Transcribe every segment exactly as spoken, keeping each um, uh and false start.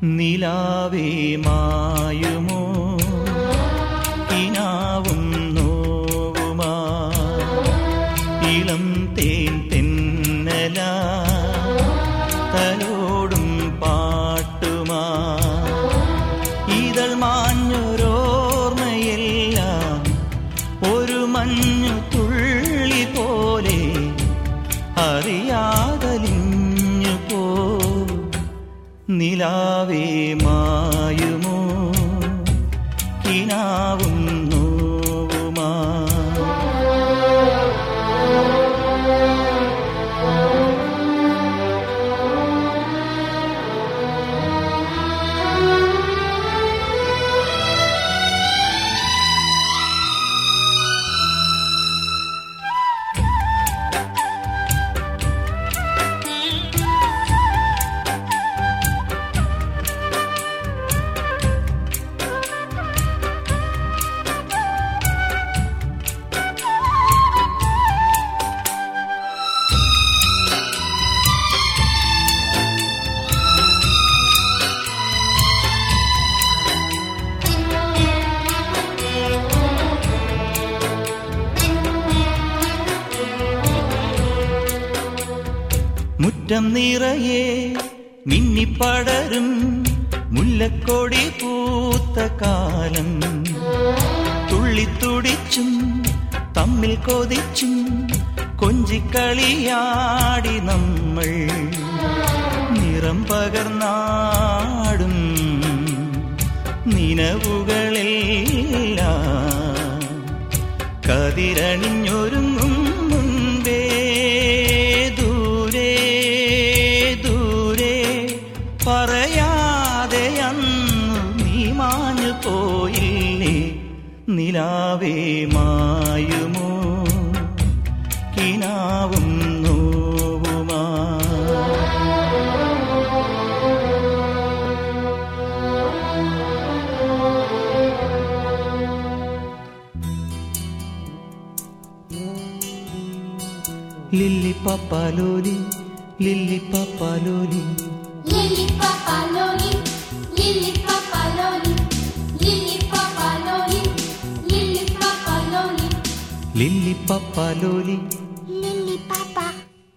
നിലാവേ മായുമോ കിനാവും നോവുമാ ഇളം തേൻ തെന്നല തലോടും പാട്ടുമാ ഇതൾ മാഞ്ഞൊരോർമ്മയെല്ലാം ഒരു മഞ്ഞു തുള്ളി പോലെ അറിയാതലിഞ്ഞു പോ. നിലാവേ മായുമോ കിനാവും നോവുമാ. മുറ്റം നിറയെ മിന്നിപ്പടരും മുല്ലക്കൊടി പൂത്ത കാലം തുള്ളിത്തുടിച്ചും തമ്മിൽ കൊതിച്ചും കൊഞ്ചിക്കളിയാടി നമ്മൾ നിറം പകർന്നാടും നിനവുകളെല്ലാം കതിരണിഞ്ഞൊരുങ്ങും മുൻപേ പറയാതെ അന്നു നീ മാഞ്ഞു പോയില്ലേ. നിലാവേ മായുമോ കിനാവും നോവുമാ. ലില്ലി പപ്പാലോലി ലില്ലി പപ്പാലോലി Lili papaloli, lili papaloli, lili papaloli, lili papaloli, ലില്ലി പപ്പാലോലി lili papa.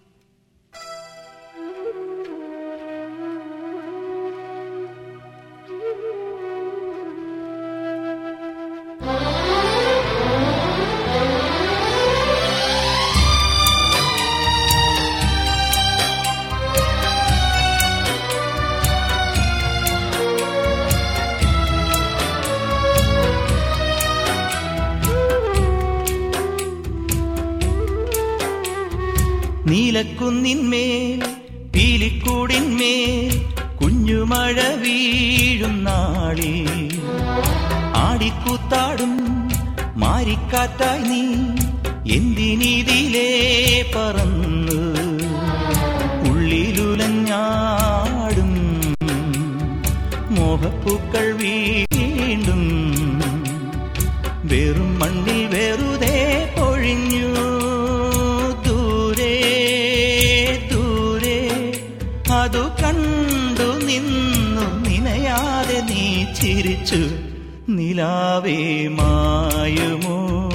നീലക്കുന്നിന്മേൽ പീലിക്കൂടിന്മേൽ കുഞ്ഞുമഴ വീഴും നാളിൽ ആടിക്കൂത്താടും മാരിക്കാറ്റായി നീ എന്തിനിതിലേ പറന്നു ഉള്ളിലുലഞ്ഞാടും മോഹപ്പൂക്കൾ വീണ്ടും വെറും മണ്ണിൽ വെറുതെ പൊഴിഞ്ഞു. അതു കണ്ടു നിന്നു നിനയാതെ നീ ചിരിച്ചു. നിലാവേ മായുമോ